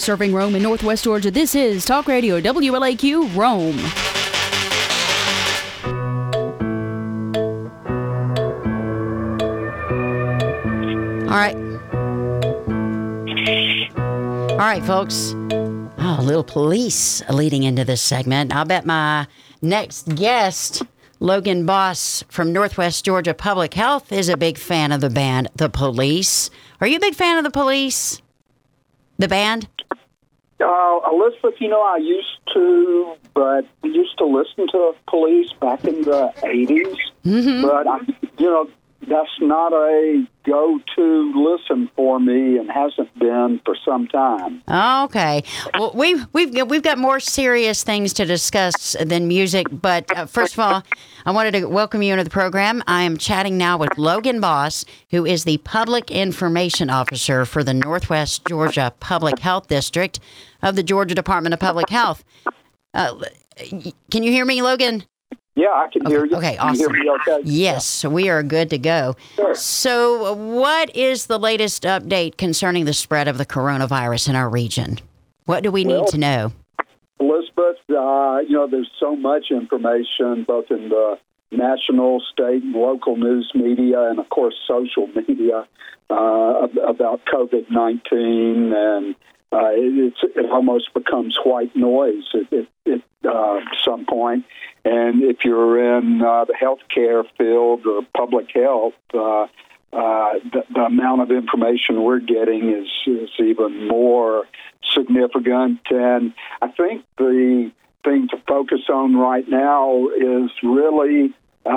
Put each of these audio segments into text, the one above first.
Serving Rome in Northwest Georgia, this is Talk Radio WLAQ Rome. All right, folks. Oh, a little police leading into this segment. I'll bet my next guest, Logan Boss from Northwest Georgia Public Health, is a big fan of the band, The Police. Are you a big fan of The Police? The band? Elizabeth, I used to listen to Police back in the 80s. Mm-hmm. But, that's not a go-to listen for me and hasn't been for some time. Okay. Well, we've got more serious things to discuss than music, but first of all, I wanted to welcome you into the program. I am chatting now with Logan Boss, who is the Public Information Officer for the Northwest Georgia Public Health District of the Georgia Department of Public Health. Can you hear me, Logan? Yeah, I can hear you. Okay, awesome. Can you hear me okay? Yes, so we are good to go. Sure. So what is the latest update concerning the spread of the coronavirus in our region? What do we need to know? Elizabeth, there's so much information, both in the national, state, and local news media, and, of course, social media about COVID-19, and it almost becomes white noise at some point. And if you're in the healthcare field or public health, the amount of information we're getting is even more significant. And I think the thing to focus on right now is really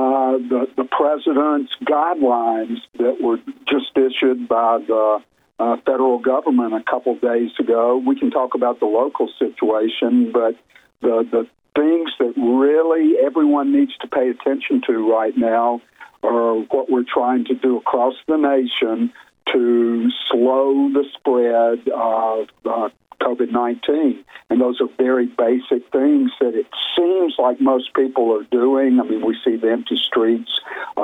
the president's guidelines that were just issued by the federal government a couple of days ago. We can talk about the local situation, but the things that really everyone needs to pay attention to right now are what we're trying to do across the nation to slow the spread of COVID-19. And those are very basic things that it seems like most people are doing. I mean, we see the empty streets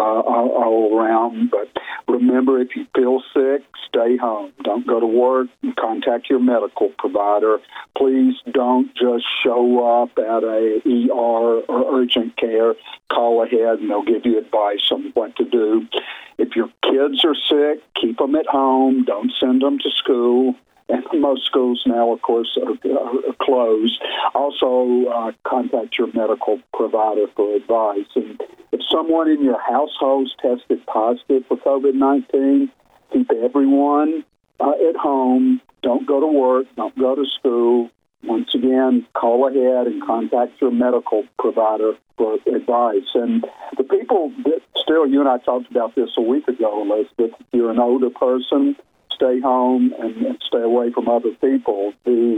all around. But remember, if you feel sick, stay home. Don't go to work. Contact your medical provider. Please don't just show up at a ER or urgent care. Call ahead, and they'll give you advice on what to do. If your kids are sick, keep them at home. Don't send them to school. And most schools now, of course, are closed. Also, contact your medical provider for advice. And if someone in your household's tested positive for COVID-19, keep everyone at home. Don't go to work. Don't go to school. Once again, call ahead and contact your medical provider for advice. And the people that still, you and I talked about this a week ago, Elizabeth, if you're an older person, stay home and stay away from other people.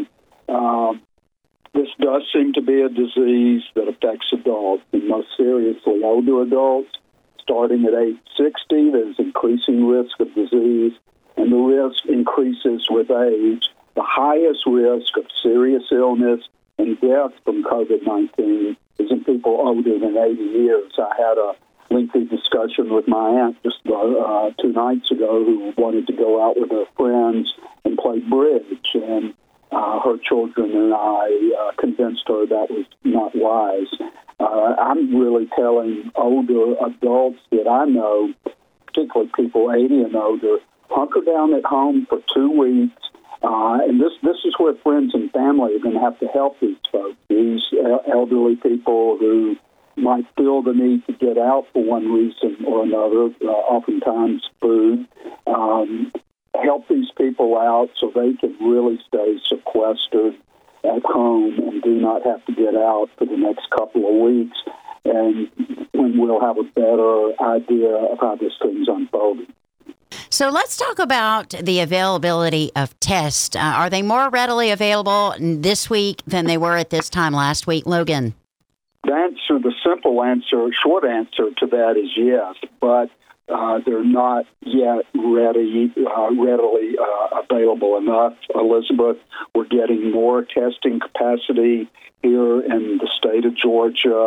This does seem to be a disease that affects adults, and most seriously older adults. Starting at age 60, there's increasing risk of disease, and the risk increases with age. The highest risk of serious illness and death from COVID-19 is in people older than 80 years. I had a lengthy discussion with my aunt just 2 nights ago who wanted to go out with her friends and play bridge, and her children and I convinced her that was not wise. I'm really telling older adults that I know, particularly people 80 and older, hunker down at home for 2 weeks. And this is where friends and family are going to have to help these folks, these elderly people who might feel the need to get out for one reason or another, oftentimes food. Help these people out so they can really stay sequestered at home and do not have to get out for the next couple of weeks. And when we'll have a better idea of how this thing's unfolding. So let's talk about the availability of tests. Are they more readily available this week than they were at this time last week, Logan? The simple answer, short answer to that is yes, but they're not yet readily available enough. Elizabeth, we're getting more testing capacity here in the state of Georgia.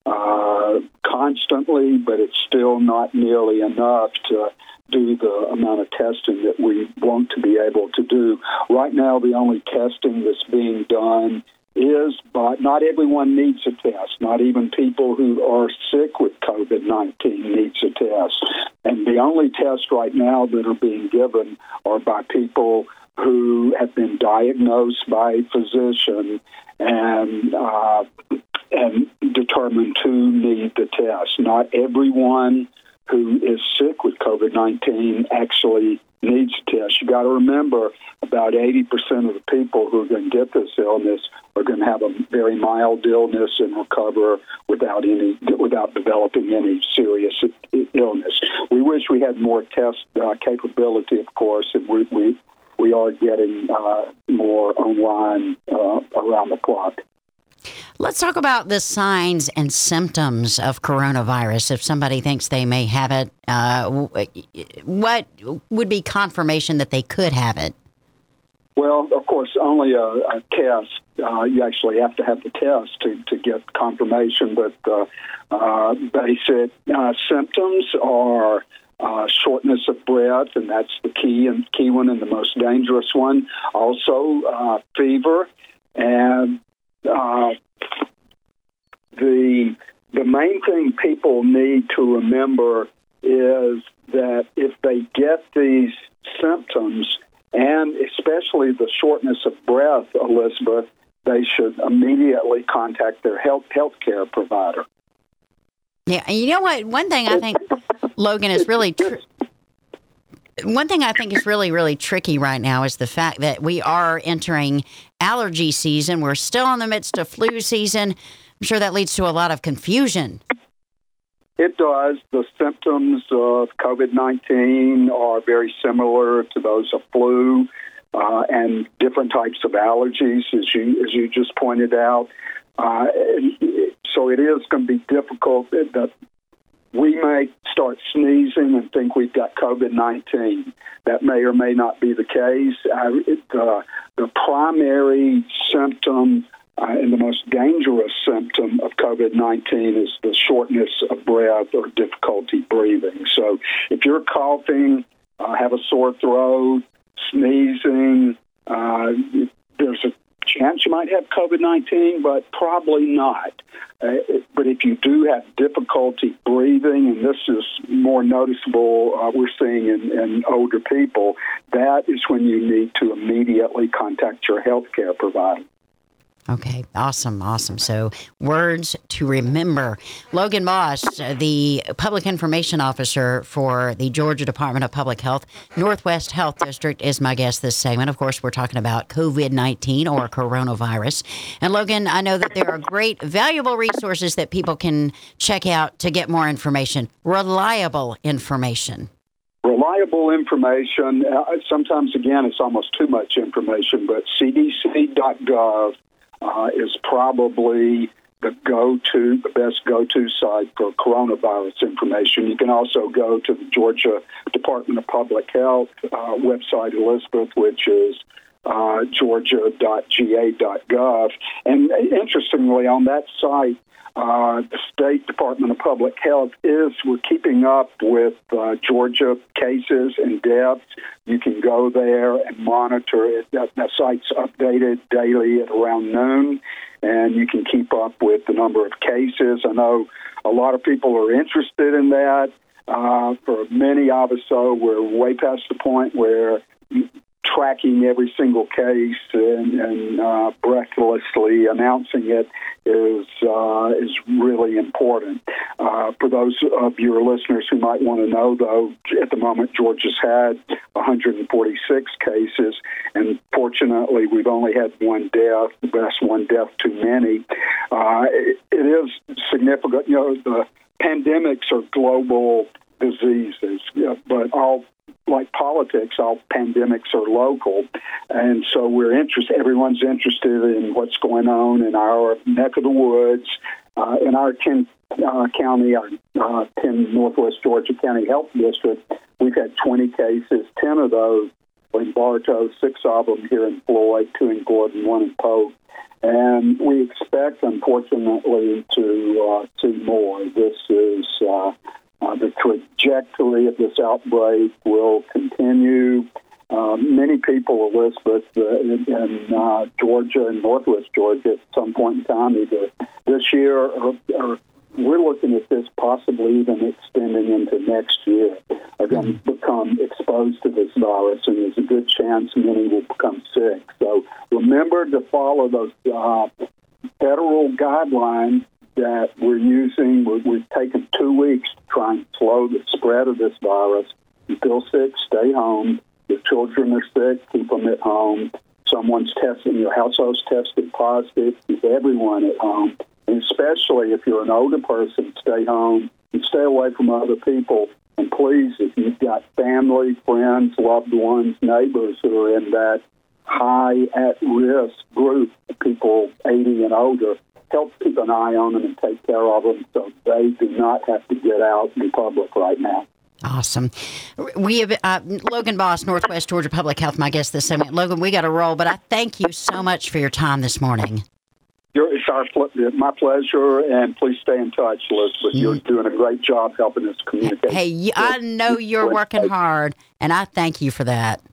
constantly, but it's still not nearly enough to do the amount of testing that we want to be able to do. Right now, the only testing that's being done is, but not everyone needs a test. Not even people who are sick with COVID-19 needs a test. And the only tests right now that are being given are by people who have been diagnosed by a physician and determined to need the test. Not everyone who is sick with COVID-19 actually needs a test. You got to remember, about 80% of the people who are going to get this illness are going to have a very mild illness and recover without developing any serious illness. We wish we had more test capability, of course, and we are getting more online around the clock. Let's talk about the signs and symptoms of coronavirus. If somebody thinks they may have it, what would be confirmation that they could have it? Well, of course, only a test. You actually have to have the test to get confirmation, but basic symptoms are shortness of breath, and that's the key one and the most dangerous one. Also, fever, and the main thing people need to remember is that if they get these symptoms, and especially the shortness of breath, Elizabeth, they should immediately contact their healthcare provider. Yeah, you know what? One thing I think, Logan, is really really tricky right now is the fact that we are entering allergy season. We're still in the midst of flu season. I'm sure that leads to a lot of confusion. It does. The symptoms of COVID-19 are very similar to those of flu and different types of allergies, as you just pointed out. So it is going to be difficult. We may start sneezing and think we've got COVID-19. That may or may not be the case. The primary symptom and the most dangerous symptom of COVID-19 is the shortness of breath or difficulty breathing. So if you're coughing, have a sore throat, sneezing, there's a chance you might have COVID-19, but probably not. But if you do have difficulty breathing, and this is more noticeable, we're seeing in older people, that is when you need to immediately contact your healthcare provider. Okay, awesome. So words to remember. Logan Boss, the Public Information Officer for the Georgia Department of Public Health, Northwest Health District, is my guest this segment. Of course, we're talking about COVID-19 or coronavirus. And Logan, I know that there are great, valuable resources that people can check out to get more information, reliable information. Reliable information. Sometimes, again, it's almost too much information, but cdc.gov is probably the best go-to site for coronavirus information. You can also go to the Georgia Department of Public Health website, Elizabeth, which is georgia.ga.gov. And interestingly, on that site, the State Department of Public Health we're keeping up with Georgia cases and deaths. You can go there and monitor it. That site's updated daily at around noon, and you can keep up with the number of cases. I know a lot of people are interested in that. For many of us, though, we're way past the point where tracking every single case and breathlessly announcing it is really important. For those of your listeners who might want to know, though, at the moment Georgia's had 146 cases, and fortunately we've only had one death. That's one death too many. It is significant. You know, the pandemics are global diseases, but like politics, all pandemics are local, and so everyone's interested in what's going on in our neck of the woods. In our 10 Northwest Georgia County Health District, we've had 20 cases. 10 of those in Bartow, 6 of them here in Floyd, 2 in Gordon, 1 in Polk. And we expect, unfortunately, to see more. This is the trajectory of this outbreak will continue. Many people, Elizabeth, in Georgia and northwest Georgia, at some point in time, either this year or we're looking at this possibly even extending into next year, are going to become exposed to this virus, and there's a good chance many will become sick. So remember to follow those federal guidelines that we're using. We've taken 2 weeks to try and slow the spread of this virus. If you feel sick, stay home. If children are sick, keep them at home. Someone's testing, your household's tested positive, keep everyone at home. And especially if you're an older person, stay home and stay away from other people. And please, if you've got family, friends, loved ones, neighbors who are in that high at-risk group, people 80 and older, help keep an eye on them and take care of them so they do not have to get out in public right now. Awesome. We have Logan Boss, Northwest Georgia Public Health, my guest this segment. Logan, we got to roll, but I thank you so much for your time this morning. It's my pleasure, and please stay in touch, Elizabeth. You're doing a great job helping us communicate. Hey, I know you're working hard, and I thank you for that.